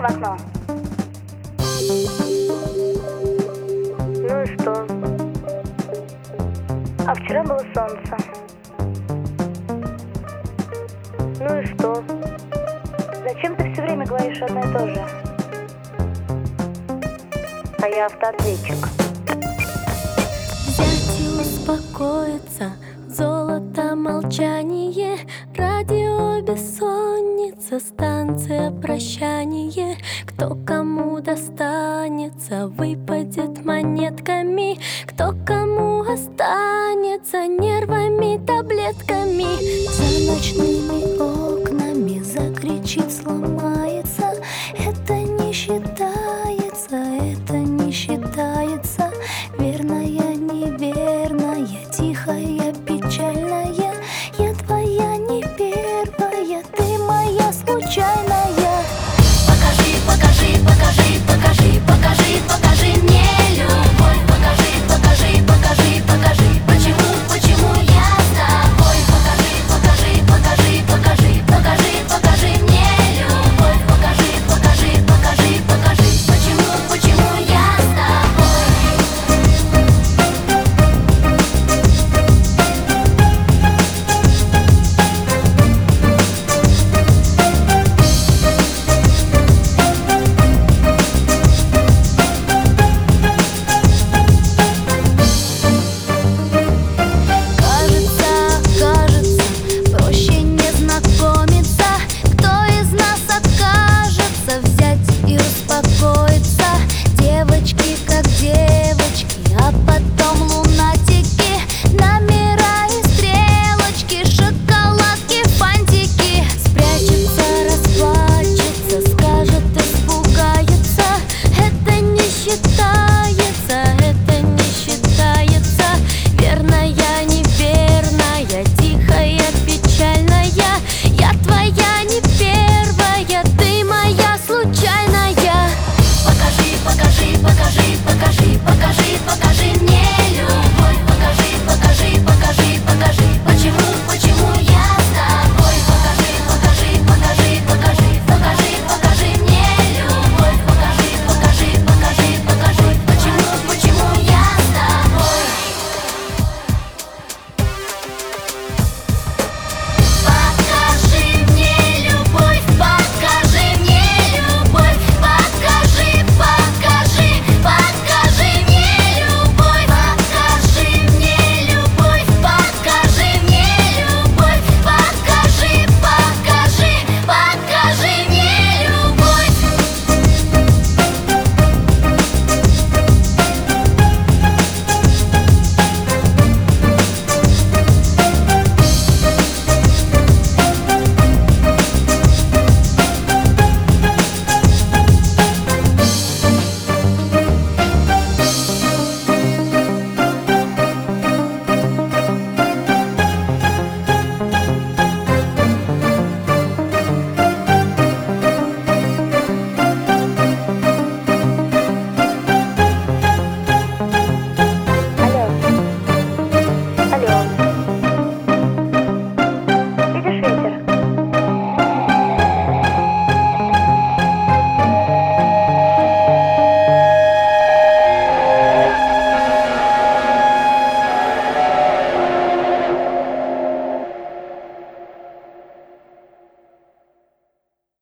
в окно. Ну и что? А вчера было солнце. Ну и что? Зачем ты все время говоришь одно и то же? А я автоответчик. Взять и успокоиться, золото молчание, радио бессонница, станция прощание. Кто кому достанется, выпадет монетками, кто кому останется нервами, таблетками.